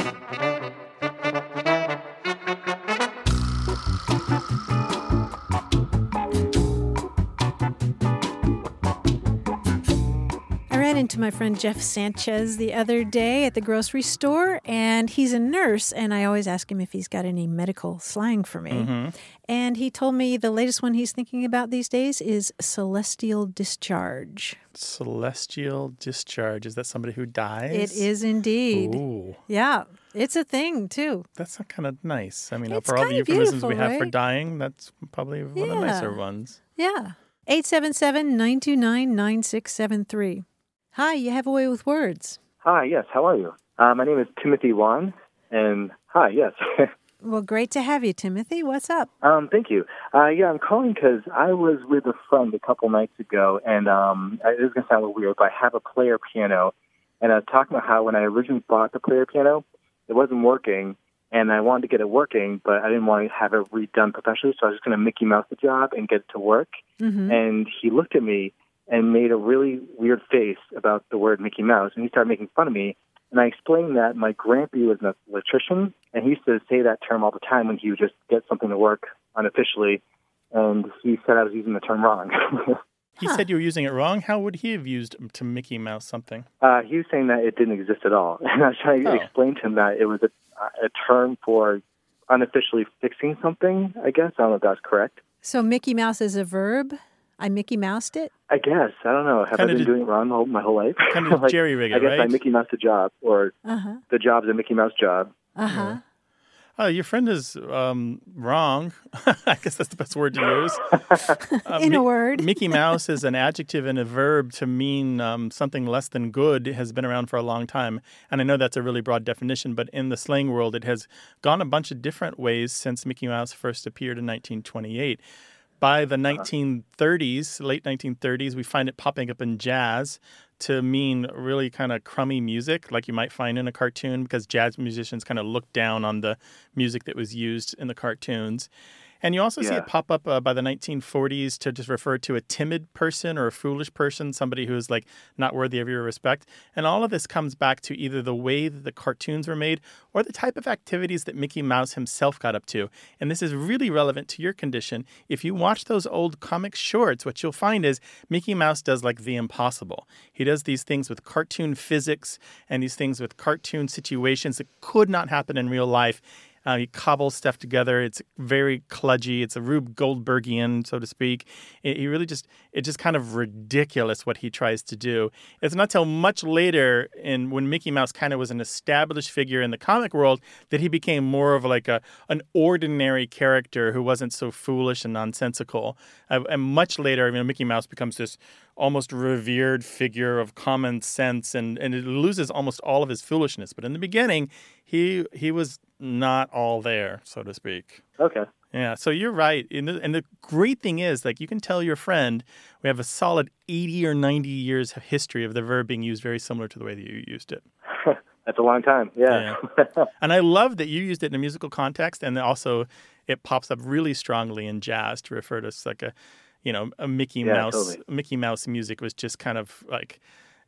I ran into my friend Jeff Sanchez the other day at the grocery store, and he's a nurse, and I always ask him if he's got any medical slang for me. Mm-hmm. And he told me the latest one he's thinking about these days is celestial discharge. Celestial discharge. Is that somebody who dies? It is indeed. Ooh, Yeah, it's a thing, too. that's kind of nice. I mean, It's for all the kinda euphemisms we beautiful, have for right? dying, that's probably one of the nicer Yeah. ones. Yeah. eight seven seven, nine two nine, nine six seven three. Hi, you have a way with words. Hi, yes, how are you? Uh, my name is Timothy Wan, and hi, yes. Well, great to have you, Timothy. What's up? um, thank you. Uh, yeah, I'm calling because I was with a friend a couple nights ago, and um, it is going to sound a little weird, but I have a player piano, and I was talking about how when I originally bought the player piano, it wasn't working, and I wanted to get it working, but I didn't want to have it redone professionally, so I was just going to Mickey Mouse the job and get it to work. Mm-hmm. And he looked at me and made a really weird face about the word Mickey Mouse, and he started making fun of me. And I explained that my grandpa was an electrician, and he used to say that term all the time when he would just get something to work unofficially, and he said I was using the term wrong. He Huh. said you were using it wrong. How would he have used to Mickey Mouse something? uh, he was saying that it didn't exist at all, and I was trying to Oh. explain to him that it was a, a term for unofficially fixing something, I guess. I don't know if that's correct. So Mickey Mouse is a verb? I Mickey Moused it? I guess. I don't know. Have Kinda I been did- doing it wrong my whole, my whole life? Kind of Like, jerry rig I it, guess I right? Mickey Mouse the job, or Uh-huh. the job's a Mickey Mouse job. Uh-huh. Oh, your friend is um, wrong. I guess that's the best word to use. Uh, In a Mi- word. Mickey Mouse is an adjective and a verb to mean um, something less than good. It has been around for a long time. And I know that's a really broad definition, but in the slang world, it has gone a bunch of different ways since Mickey Mouse first appeared in nineteen twenty-eight. By the nineteen thirties, late nineteen thirties, we find it popping up in jazz to mean really kind of crummy music like you might find in a cartoon, because jazz musicians kind of look down on the music that was used in the cartoons. And you also see Yeah. it pop up uh, by the nineteen forties to just refer to a timid person or a foolish person, somebody who is like not worthy of your respect. And all of this comes back to either the way that the cartoons were made or the type of activities that Mickey Mouse himself got up to. And this is really relevant to your condition. If you watch those old comic shorts, what you'll find is Mickey Mouse does like the impossible. He does these things with cartoon physics and these things with cartoon situations that could not happen in real life. Uh, he cobbles stuff together. It's very kludgy. It's a Rube Goldbergian, so to speak. It, he really just, it's just kind of ridiculous what he tries to do. It's not till much later, in when Mickey Mouse kind of was an established figure in the comic world, that he became more of like a an ordinary character who wasn't so foolish and nonsensical. Uh, and much later, you know, Mickey Mouse becomes this almost revered figure of common sense, and, and it loses almost all of his foolishness. But in the beginning, he he was not all there, so to speak. Okay. Yeah, so you're right. And the, and the great thing is, like, you can tell your friend we have a solid eighty or ninety years of history of the verb being used very similar to the way that you used it. That's a long time. Yeah. Yeah. And I love that you used it in a musical context, and also it pops up really strongly in jazz to refer to like a, you know, a Mickey Yeah, Mouse. totally. Mickey Mouse music was just kind of like,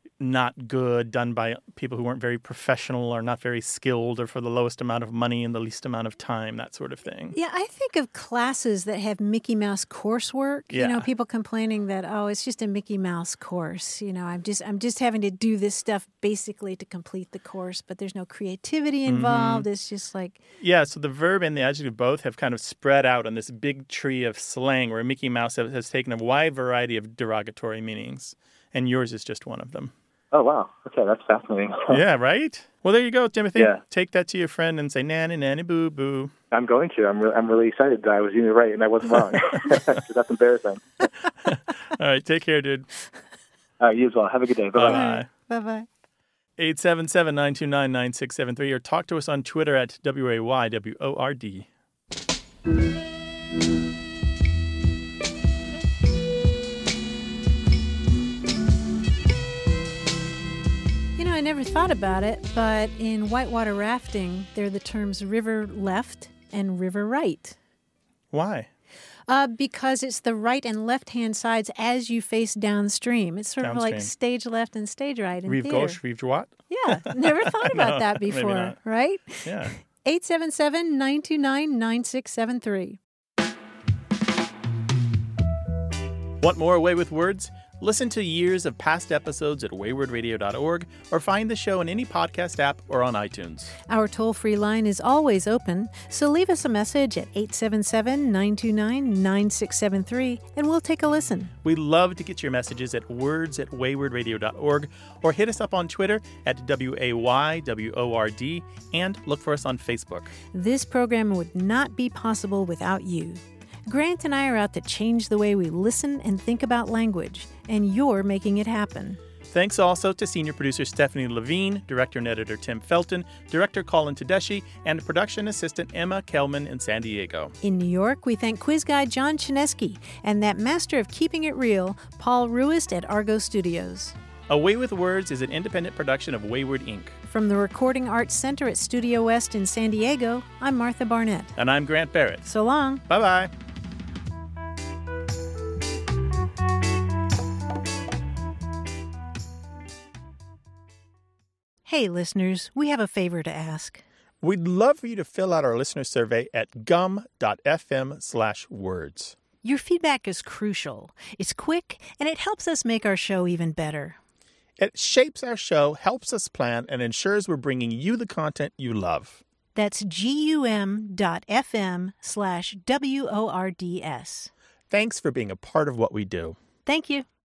not good, done by people who weren't very professional or not very skilled or for the lowest amount of money in the least amount of time, that sort of thing. Yeah, I think of classes that have Mickey Mouse coursework. Yeah. You know, people complaining that, oh, it's just a Mickey Mouse course. You know, I'm just I'm just having to do this stuff basically to complete the course, but there's no creativity involved. Mm-hmm. It's just like... Yeah, so the verb and the adjective both have kind of spread out on this big tree of slang where Mickey Mouse has, has taken a wide variety of derogatory meanings, and yours is just one of them. Oh, wow. Okay, that's fascinating. Yeah, right? Well, there you go, Timothy. Yeah. Take that to your friend and say, nanny, nanny, boo, boo. I'm going to. I'm, re- I'm really excited that I was either right and I wasn't wrong. That's embarrassing. All right, take care, dude. All right, you as well. Have a good day. Bye-bye. Bye. Bye-bye. eight seven seven, nine two nine, nine six seven three or talk to us on Twitter at W A Y W O R D. I never thought about it, but in whitewater rafting, there are the terms river left and river right. Why? Uh, because it's the right and left-hand sides as you face downstream. It's sort Downstream. of like stage left and stage right in Rive theater. gauche, rive droite? Yeah, never thought about No, that maybe before, not. right? Yeah. eight seven seven, nine two nine, nine six seven three. Want more Away with Words? Listen to years of past episodes at wayward radio dot org or find the show in any podcast app or on iTunes. Our toll-free line is always open, so leave us a message at eight seven seven, nine two nine, nine six seven three and we'll take a listen. We love to get your messages at words at wayward radio dot org or hit us up on Twitter at W A Y W O R D and look for us on Facebook. This program would not be possible without you. Grant and I are out to change the way we listen and think about language, and you're making it happen. Thanks also to senior producer Stephanie Levine, director and editor Tim Felton, director Colin Tedeschi, and production assistant Emma Kelman in San Diego. In New York, we thank quiz guy John Chinesky and that master of keeping it real, Paul Ruist at Argo Studios. Away with Words is an independent production of Wayward Incorporated. From the Recording Arts Center at Studio West in San Diego, I'm Martha Barnett. And I'm Grant Barrett. So long. Bye-bye. Hey, listeners, we have a favor to ask. We'd love for you to fill out our listener survey at gum.fm slash words. Your feedback is crucial. It's quick, and it helps us make our show even better. It shapes our show, helps us plan, and ensures we're bringing you the content you love. That's gum.fm slash W O R D S. Thanks for being a part of what we do. Thank you.